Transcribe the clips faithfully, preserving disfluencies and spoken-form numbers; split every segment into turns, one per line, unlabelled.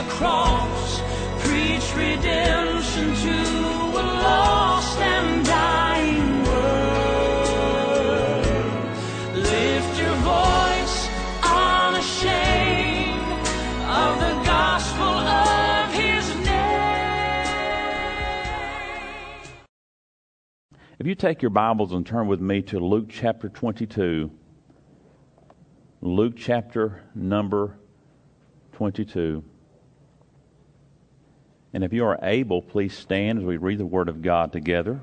cross, preach redemption to a lost and dying world. Lift your voice unashamed of the gospel of his name.
If you take your Bibles and turn with me to Luke chapter twenty-two, Luke chapter number twenty-two. And if you are able, please stand as we read the Word of God together.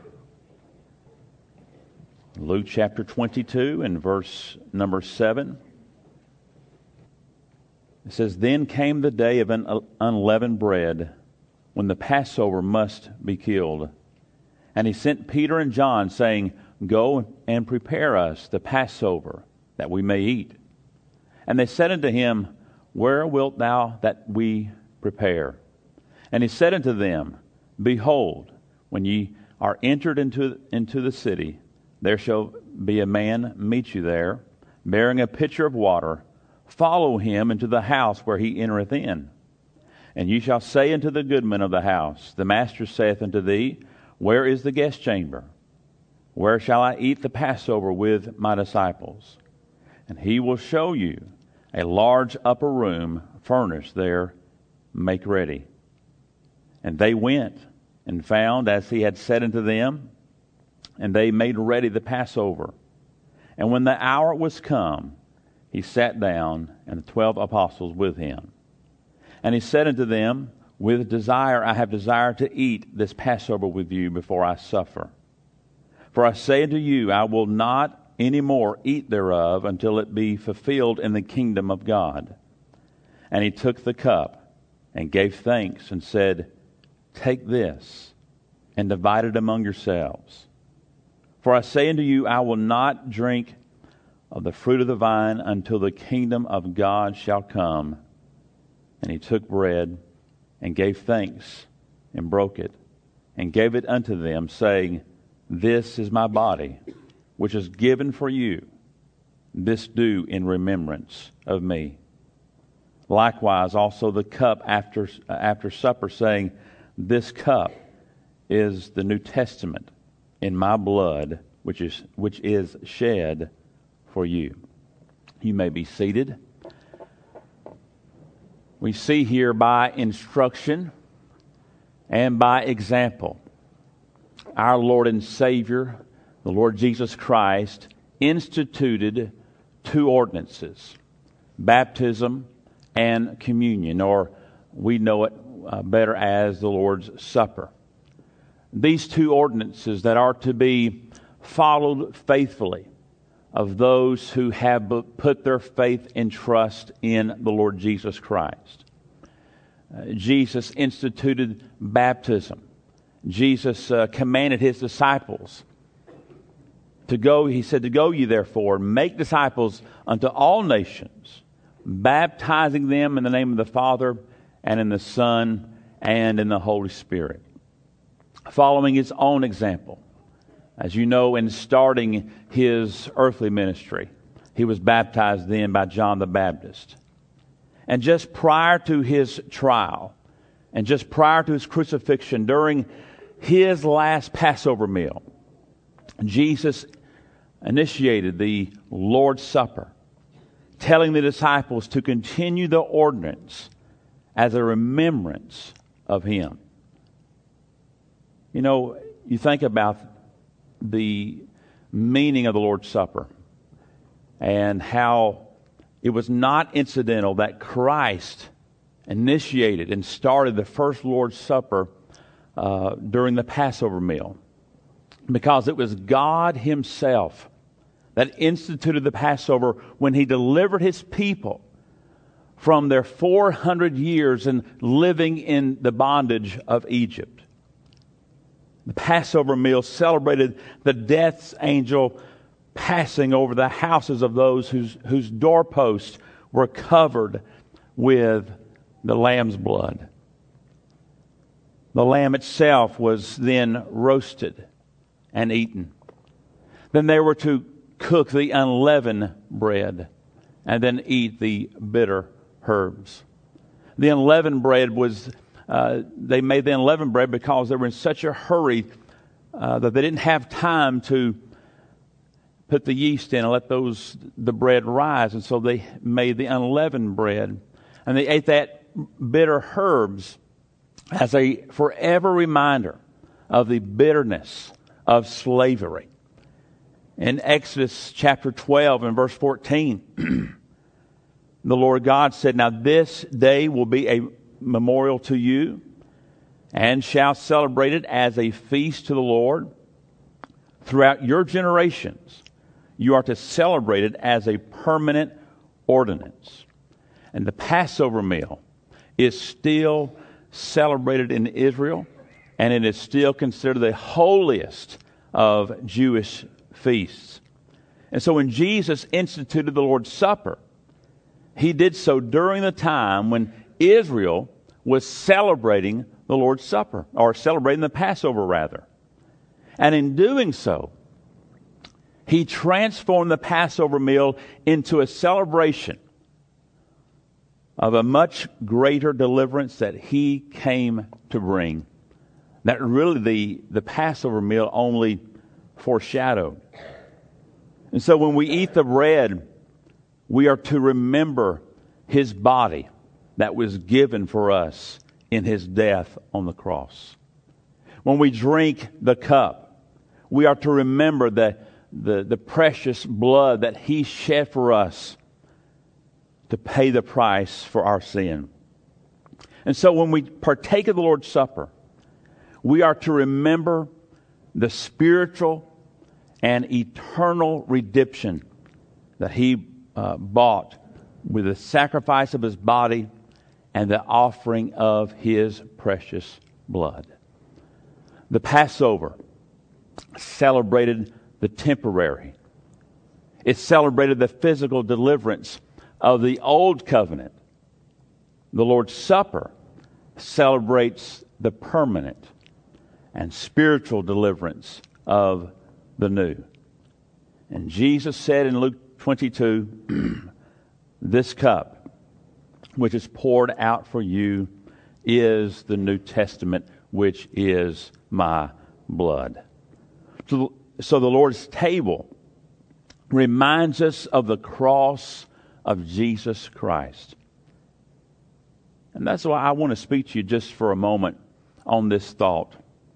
Luke chapter twenty-two and verse number seven. It says, "Then came the day of unleavened bread, when the Passover must be killed. And he sent Peter and John, saying, Go and prepare us the Passover, that we may eat. And they said unto him, Where wilt thou that we prepare? And he said unto them, Behold, when ye are entered into, into the city, there shall be a man meet you there, bearing a pitcher of water. Follow him into the house where he entereth in. And ye shall say unto the goodman of the house, The master saith unto thee, Where is the guest chamber? Where shall I eat the Passover with my disciples? And he will show you a large upper room furnished there, make ready. And they went and found as he had said unto them, and they made ready the Passover. And when the hour was come, he sat down, and the twelve apostles with him. And he said unto them, With desire I have desired to eat this Passover with you before I suffer. For I say unto you, I will not any more eat thereof until it be fulfilled in the kingdom of God. And he took the cup and gave thanks and said, Take this and divide it among yourselves. For I say unto you, I will not drink of the fruit of the vine until the kingdom of God shall come. And he took bread and gave thanks and broke it and gave it unto them, saying, This is my body, which is given for you. This do in remembrance of me. Likewise also the cup after, after supper, saying, This cup is the New Testament in my blood, which is which is shed for you." You may be seated. We see here by instruction and by example, our Lord and Savior, the Lord Jesus Christ, instituted two ordinances, baptism and communion, or we know it uh, better as the Lord's Supper. These two ordinances that are to be followed faithfully of those who have put their faith and trust in the Lord Jesus Christ. Uh, Jesus instituted baptism. Jesus uh, commanded his disciples to go, he said, to go ye therefore, make disciples unto all nations, baptizing them in the name of the Father and in the Son and in the Holy Spirit. Following his own example. As you know, in starting his earthly ministry, he was baptized then by John the Baptist. And just prior to his trial, and just prior to his crucifixion, during his last Passover meal, Jesus initiated the Lord's Supper, telling the disciples to continue the ordinance as a remembrance of him. You know, you think about the meaning of the Lord's Supper and how it was not incidental that Christ initiated and started the first Lord's Supper uh, during the Passover meal, because it was God himself that instituted the Passover when he delivered his people from their four hundred years in living in the bondage of Egypt. The Passover meal celebrated the death angel passing over the houses of those whose, whose doorposts were covered with the lamb's blood. The lamb itself was then roasted and eaten. Then they were to cook the unleavened bread and then eat the bitter herbs. The unleavened bread was, uh, they made the unleavened bread because they were in such a hurry uh, that they didn't have time to put the yeast in and let those the bread rise. And so they made the unleavened bread. And they ate that bitter herbs as a forever reminder of the bitterness of slavery. In Exodus chapter twelve and verse fourteen, the Lord God said, "Now this day will be a memorial to you, and shall celebrate it as a feast to the Lord. Throughout your generations, you are to celebrate it as a permanent ordinance." And the Passover meal is still celebrated in Israel, and it is still considered the holiest of Jewish feasts. And so when Jesus instituted the Lord's Supper, he did so during the time when Israel was celebrating the Lord's Supper, or celebrating the Passover rather. And in doing so, he transformed the Passover meal into a celebration of a much greater deliverance that he came to bring. That really the, the Passover meal only foreshadowed. And so when we eat the bread, we are to remember his body that was given for us in his death on the cross. When we drink the cup, we are to remember the, the, the precious blood that he shed for us to pay the price for our sin. And so when we partake of the Lord's Supper, we are to remember the spiritual and eternal redemption that he uh, bought with the sacrifice of his body and the offering of his precious blood. The Passover celebrated the temporary. It celebrated the physical deliverance of the old covenant. The Lord's Supper celebrates the permanent and spiritual deliverance of the new. And Jesus said in Luke twenty-two, "This cup, which is poured out for you, is the New Testament, which is my blood." So, so the Lord's table reminds us of the cross of Jesus Christ. And that's why I want to speak to you just for a moment on this thought.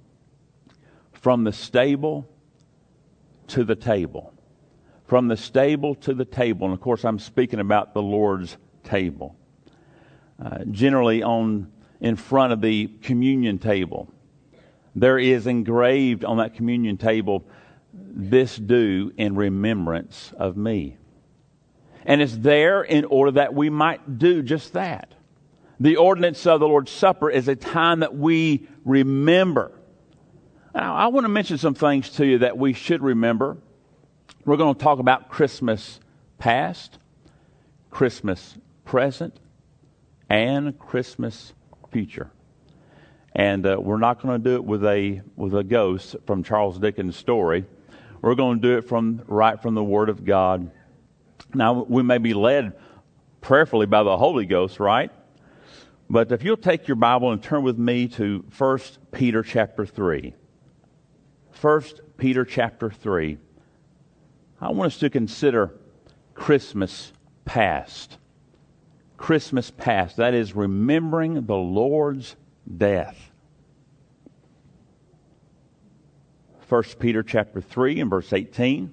From the stable to the table. From the stable to the table. And of course I'm speaking about the Lord's table. Uh, generally on in front of the communion table, there is engraved on that communion table, "This do in remembrance of me." And it's there in order that we might do just that. The ordinance of the Lord's Supper is a time that we remember. Now, I want to mention some things to you that we should remember. We're going to talk about Christmas past, Christmas present, and Christmas future. And uh, we're not going to do it with a with a ghost from Charles Dickens' story. We're going to do it from right from the Word of God. Now, we may be led prayerfully by the Holy Ghost, right? But if you'll take your Bible and turn with me to First Peter chapter three. First Peter chapter three. I want us to consider Christmas past. Christmas past. That is remembering the Lord's death. First Peter chapter three and verse eighteen.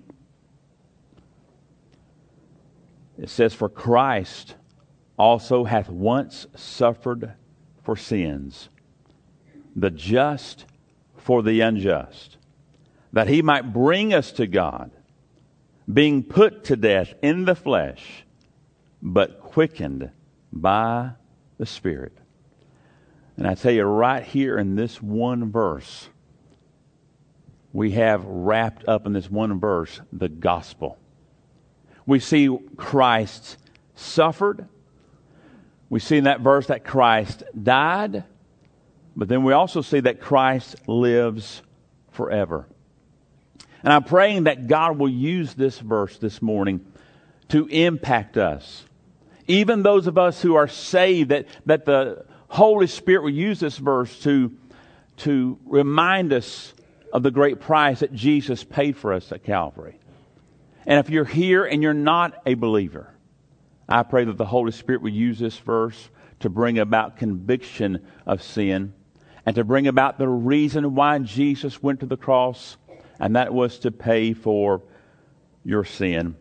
It says, "For Christ also hath once suffered for sins, the just for the unjust, that he might bring us to God, being put to death in the flesh, but quickened by the Spirit." And I tell you, right here in this one verse, we have wrapped up in this one verse the gospel. We see Christ suffered. We see in that verse that Christ died. But then we also see that Christ lives forever. And I'm praying that God will use this verse this morning to impact us Even those of us who are saved, that, that the Holy Spirit will use this verse to, to remind us of the great price that Jesus paid for us at Calvary. And if you're here and you're not a believer, I pray that the Holy Spirit will use this verse to bring about conviction of sin and to bring about the reason why Jesus went to the cross, and that was to pay for your sin.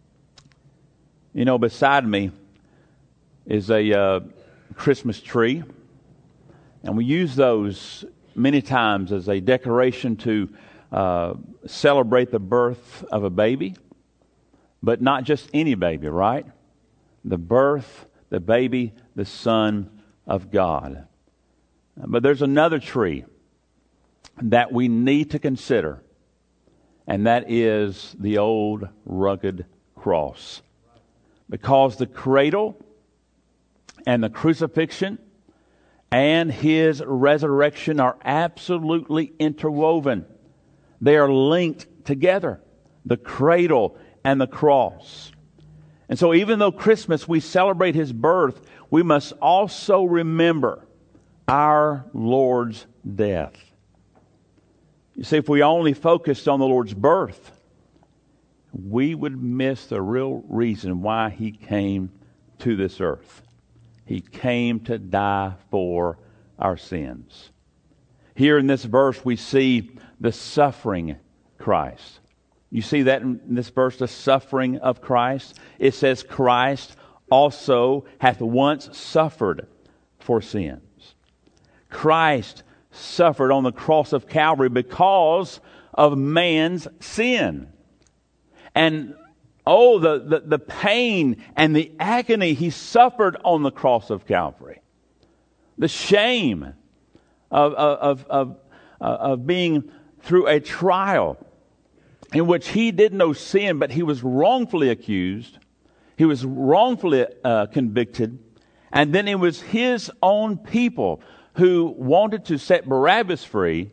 You know, beside me is a uh, Christmas tree, and we use those many times as a decoration to uh, celebrate the birth of a baby, but not just any baby, right? The birth, the baby, the Son of God. But there's another tree that we need to consider, and that is the old rugged cross. Because the cradle and the crucifixion and His resurrection are absolutely interwoven. They are linked together, the cradle and the cross. And so even though Christmas, we celebrate His birth, we must also remember our Lord's death. You see, if we only focused on the Lord's birth, we would miss the real reason why He came to this earth. He came to die for our sins. Here in this verse, we see the suffering Christ. You see that in this verse, the suffering of Christ? It says, Christ also hath once suffered for sins. Christ suffered on the cross of Calvary because of man's sin. And oh, the, the, the pain and the agony He suffered on the cross of Calvary. The shame of, of, of, of being through a trial in which He did no sin, but He was wrongfully accused. He was wrongfully uh, convicted. And then it was His own people who wanted to set Barabbas free,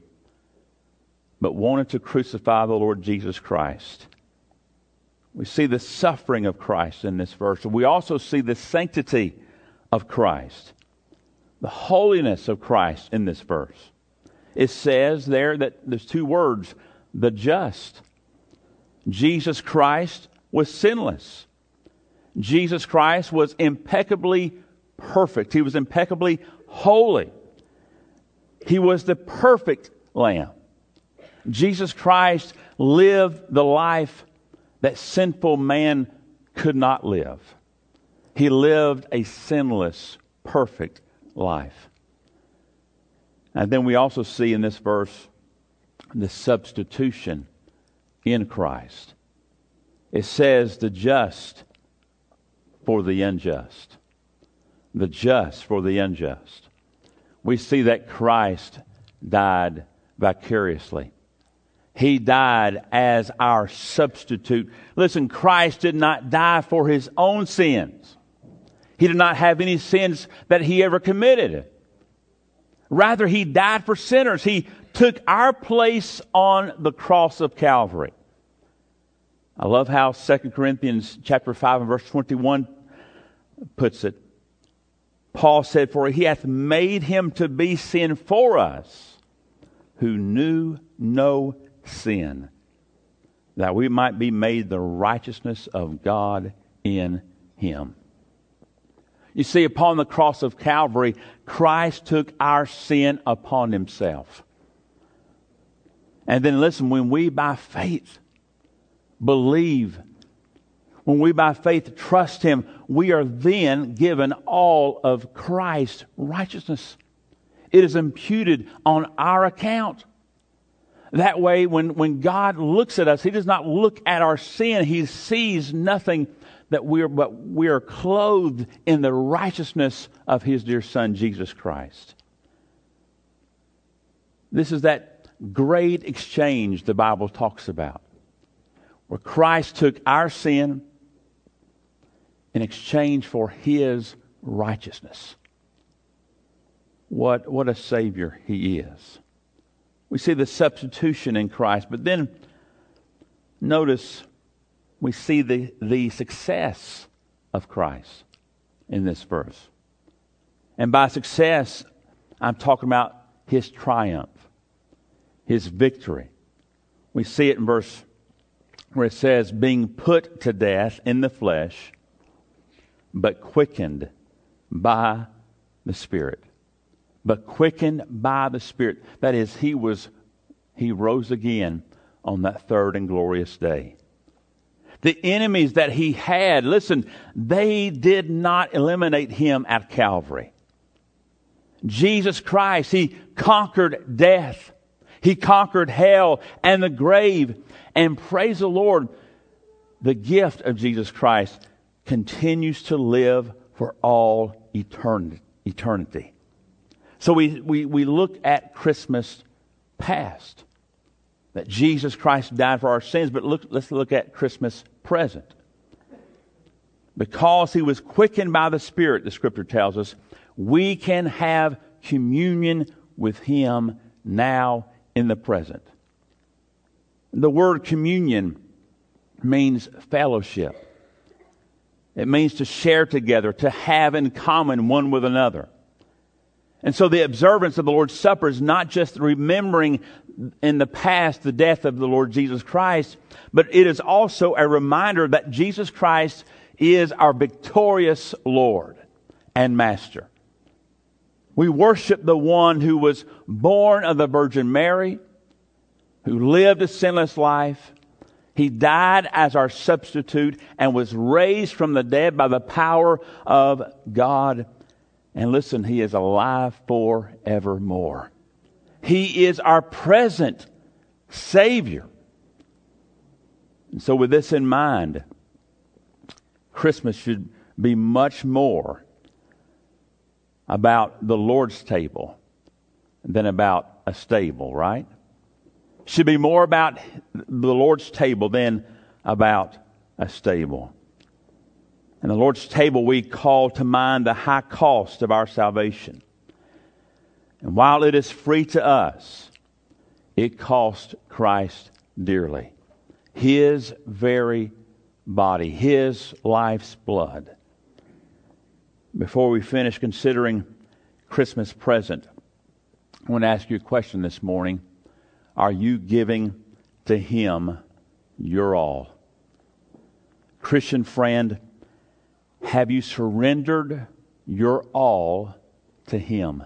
but wanted to crucify the Lord Jesus Christ. We see the suffering of Christ in this verse. We also see the sanctity of Christ, the holiness of Christ in this verse. It says there that there's two words, the just. Jesus Christ was sinless. Jesus Christ was impeccably perfect. He was impeccably holy. He was the perfect Lamb. Jesus Christ lived the life that sinful man could not live. He lived a sinless, perfect life. And then we also see in this verse the substitution in Christ. It says the just for the unjust. The just for the unjust. We see that Christ died vicariously. He died as our substitute. Listen, Christ did not die for His own sins. He did not have any sins that He ever committed. Rather, He died for sinners. He took our place on the cross of Calvary. I love how Second Corinthians chapter five and verse twenty-one puts it. Paul said, for He hath made Him to be sin for us, who knew no sin, that we might be made the righteousness of God in Him. You see, upon the cross of Calvary, Christ took our sin upon Himself. And then listen, when we by faith believe, when we by faith trust Him, we are then given all of Christ's righteousness. It is imputed on our account. That way, when, when God looks at us, He does not look at our sin. He sees nothing that we are, but we are clothed in the righteousness of His dear Son, Jesus Christ. This is that great exchange the Bible talks about, where Christ took our sin in exchange for His righteousness. What, what a Savior He is. We see the substitution in Christ, but then notice we see the, the success of Christ. in this verse. And by success, I'm talking about his triumph, his victory. We see it in verse where it says, being put to death in the flesh, but quickened by the Spirit. But quickened by the Spirit. That is, he was, he rose again on that third and glorious day. The enemies that he had, listen, they did not eliminate him at Calvary. Jesus Christ, he conquered death. He conquered hell and the grave. And praise the Lord, the gift of Jesus Christ continues to live for all eternity. So we, we, we look at Christmas past, that Jesus Christ died for our sins, but look, let's look at Christmas present. Because he was quickened by the Spirit, the Scripture tells us, we can have communion with him now in the present. The word communion means fellowship. It means to share together, to have in common one with another. And so the observance of the Lord's Supper is not just remembering in the past the death of the Lord Jesus Christ, but it is also a reminder that Jesus Christ is our victorious Lord and Master. We worship the one who was born of the Virgin Mary, who lived a sinless life. He died as our substitute and was raised from the dead by the power of God. And listen, he is alive forevermore. He is our present Savior. And so with this in mind, Christmas should be much more about the Lord's table than about a stable, right? Should be more about the Lord's table than about a stable. And the Lord's table, we call to mind the high cost of our salvation. And while it is free to us, it cost Christ dearly. His very body, his life's blood. Before we finish considering Christmas present, I want to ask you a question this morning. Are you giving to him your all? Christian friend, have you surrendered your all to him?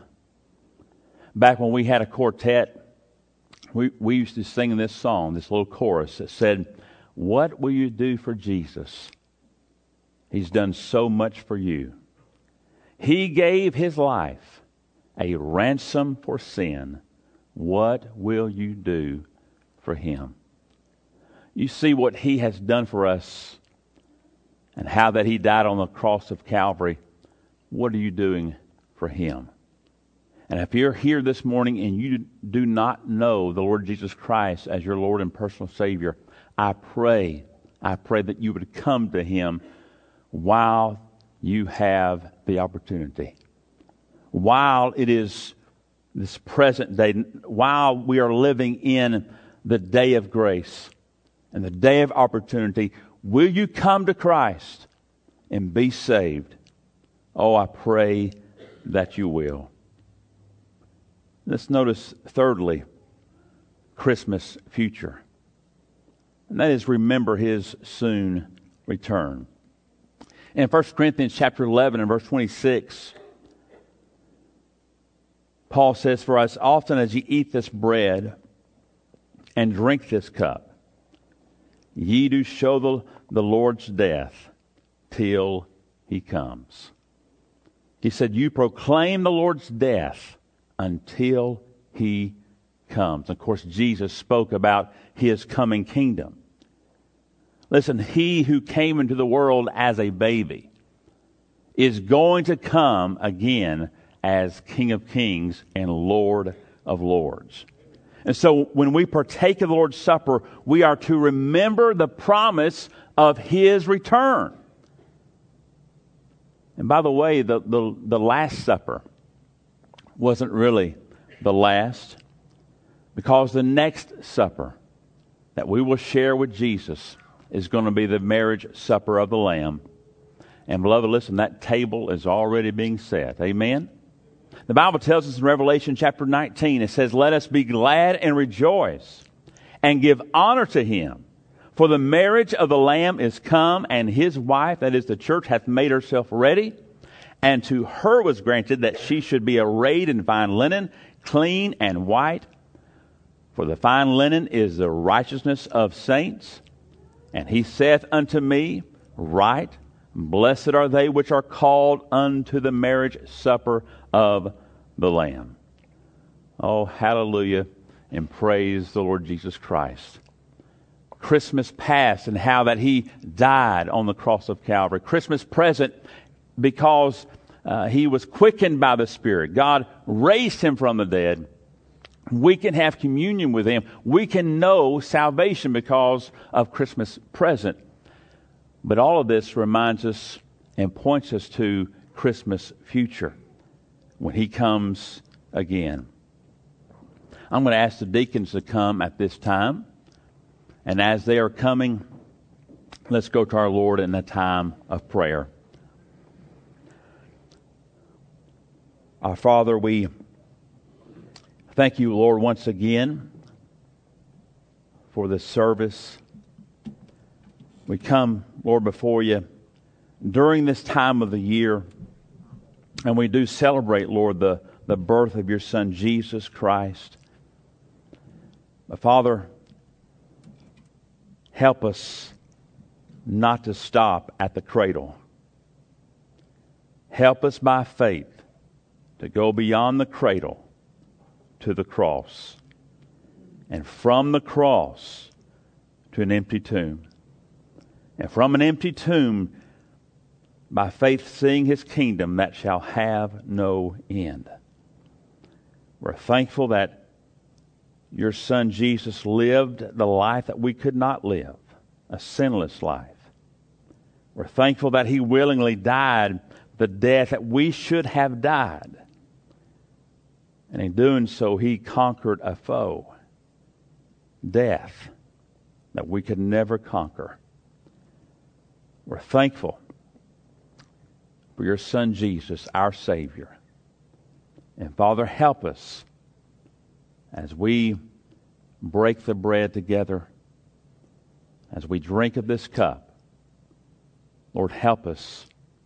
Back when we had a quartet, we, we used to sing this song, this little chorus that said, what will you do for Jesus? He's done so much for you. He gave his life a ransom for sin. What will you do for him? You see what he has done for us and how that he died on the cross of Calvary. What are you doing for him? And if you're here this morning and you do not know the Lord Jesus Christ as your Lord and personal Savior, I pray, I pray that you would come to him while you have the opportunity. While it is this present day, while we are living in the day of grace and the day of opportunity, will you come to Christ and be saved? Oh, I pray that you will. Let's notice, thirdly, Christmas future. And that is, remember his soon return. In First Corinthians chapter eleven and verse twenty-six, Paul says, for as often as ye eat this bread and drink this cup, ye do show the, the Lord's death till he comes. He said, you proclaim the Lord's death until he comes. Of course, Jesus spoke about his coming kingdom. Listen, he who came into the world as a baby is going to come again as King of Kings and Lord of Lords. And so when we partake of the Lord's Supper, we are to remember the promise of his return. And by the way, the, the, the Last Supper wasn't really the last, because the next supper that we will share with Jesus is going to be the marriage supper of the Lamb. And beloved, listen, that table is already being set. Amen? The Bible tells us in Revelation chapter nineteen, it says, let us be glad and rejoice and give honor to him. For the marriage of the Lamb is come, and his wife, that is the church, hath made herself ready. And to her was granted that she should be arrayed in fine linen, clean and white. For the fine linen is the righteousness of saints. And he saith unto me, Right, blessed are they which are called unto the marriage supper of the Lamb. Oh, hallelujah, and praise the Lord Jesus Christ. Christmas past and how that he died on the cross of Calvary. Christmas present because uh, he was quickened by the Spirit. God raised him from the dead. We can have communion with him. We can know salvation because of Christmas present. But all of this reminds us and points us to Christmas future when he comes again. I'm going to ask the deacons to come at this time. And as they are coming, let's go to our Lord in a time of prayer. Our Father, we thank you, Lord, once again for this service. We come, Lord, before you during this time of the year, and we do celebrate, Lord, the, the birth of your Son, Jesus Christ. But Father, help us not to stop at the cradle. Help us by faith to go beyond the cradle to the cross, and from the cross to an empty tomb, and from an empty tomb by faith seeing his kingdom that shall have no end. We're thankful that your Son Jesus lived the life that we could not live, a sinless life. We're thankful that he willingly died the death that we should have died. And in doing so, he conquered a foe, death, that we could never conquer. We're thankful for your Son Jesus, our Savior. And Father, help us as we break the bread together, as we drink of this cup. Lord, help us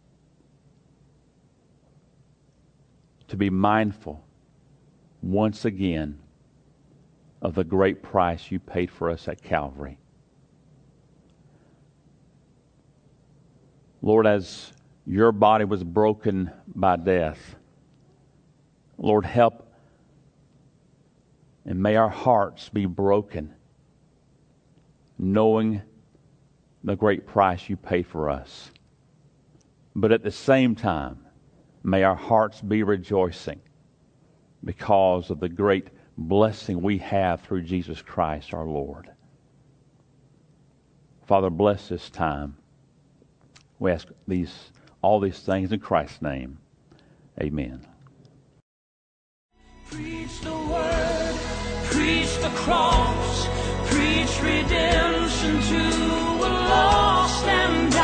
to be mindful once again of the great price you paid for us at Calvary. Lord, as your body was broken by death, Lord, help and may our hearts be broken knowing the great price you paid for us. But at the same time, may our hearts be rejoicing because of the great blessing we have through Jesus Christ our Lord. Father, bless this time. We ask these all these things in Christ's name. Amen.
Preach the word, preach the cross, preach redemption to a lost and dying